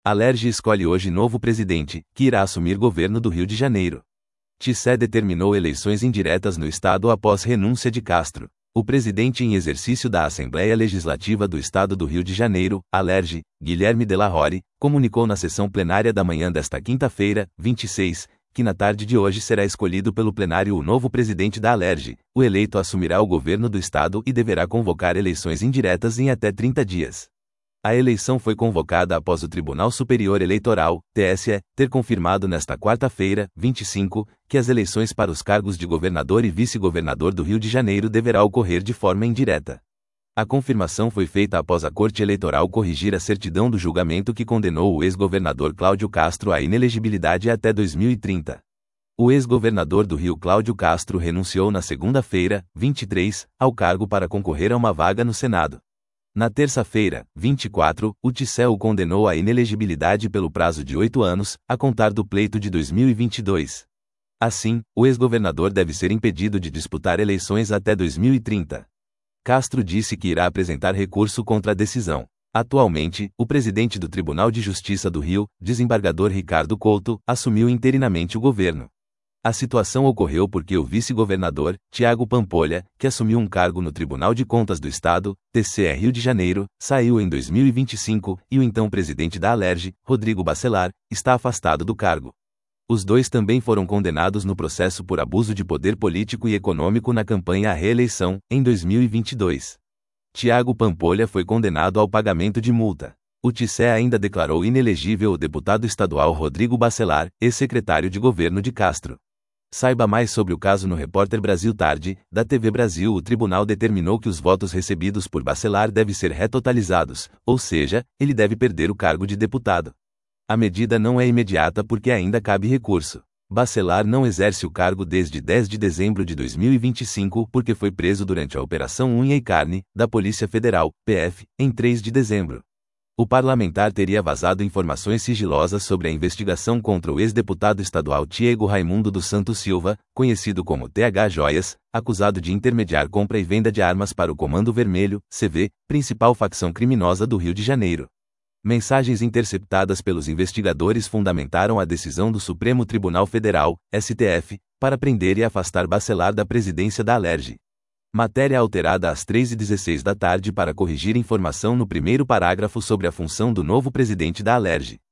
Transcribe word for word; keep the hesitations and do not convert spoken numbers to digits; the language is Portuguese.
Alerj escolhe hoje novo presidente, que irá assumir governo do Rio de Janeiro. T C E determinou eleições indiretas no estado após renúncia de Castro. O presidente em exercício da Assembleia Legislativa do Estado do Rio de Janeiro, Alerj, Guilherme de la Rore, comunicou na sessão plenária da manhã desta quinta-feira, vinte e seis, que na tarde de hoje será escolhido pelo plenário o novo presidente da Alerj. O eleito assumirá o governo do estado e deverá convocar eleições indiretas em até trinta dias. A eleição foi convocada após o Tribunal Superior Eleitoral, T S E, ter confirmado nesta quarta-feira, vinte e cinco, que as eleições para os cargos de governador e vice-governador do Rio de Janeiro deverá ocorrer de forma indireta. A confirmação foi feita após a Corte Eleitoral corrigir a certidão do julgamento que condenou o ex-governador Cláudio Castro à inelegibilidade até dois mil e trinta. O ex-governador do Rio Cláudio Castro renunciou na segunda-feira, vinte e três, ao cargo para concorrer a uma vaga no Senado. Na terça-feira, vinte e quatro, o T C E o condenou à inelegibilidade pelo prazo de oito anos, a contar do pleito de dois mil e vinte e dois. Assim, o ex-governador deve ser impedido de disputar eleições até dois mil e trinta. Castro disse que irá apresentar recurso contra a decisão. Atualmente, o presidente do Tribunal de Justiça do Rio, desembargador Ricardo Couto, assumiu interinamente o governo. A situação ocorreu porque o vice-governador, Tiago Pampolha, que assumiu um cargo no Tribunal de Contas do Estado, T C E Rio de Janeiro, saiu em dois mil e vinte e cinco, e o então presidente da Alerj, Rodrigo Bacelar, está afastado do cargo. Os dois também foram condenados no processo por abuso de poder político e econômico na campanha à reeleição, em dois mil e vinte e dois. Tiago Pampolha foi condenado ao pagamento de multa. O T C E ainda declarou inelegível o deputado estadual Rodrigo Bacelar, ex-secretário de governo de Castro. Saiba mais sobre o caso no Repórter Brasil Tarde, da T V Brasil. O tribunal determinou que os votos recebidos por Bacelar devem ser retotalizados, ou seja, ele deve perder o cargo de deputado. A medida não é imediata porque ainda cabe recurso. Bacelar não exerce o cargo desde dez de dezembro de dois mil e vinte e cinco porque foi preso durante a Operação Unha e Carne, da Polícia Federal, P F, em três de dezembro. O parlamentar teria vazado informações sigilosas sobre a investigação contra o ex-deputado estadual Tiago Raimundo dos Santos Silva, conhecido como T H Joias, acusado de intermediar compra e venda de armas para o Comando Vermelho, C V, principal facção criminosa do Rio de Janeiro. Mensagens interceptadas pelos investigadores fundamentaram a decisão do Supremo Tribunal Federal, S T F, para prender e afastar Bacelar da presidência da Alerj. Matéria alterada às três e dezesseis da tarde para corrigir informação no primeiro parágrafo sobre a função do novo presidente da Alerj.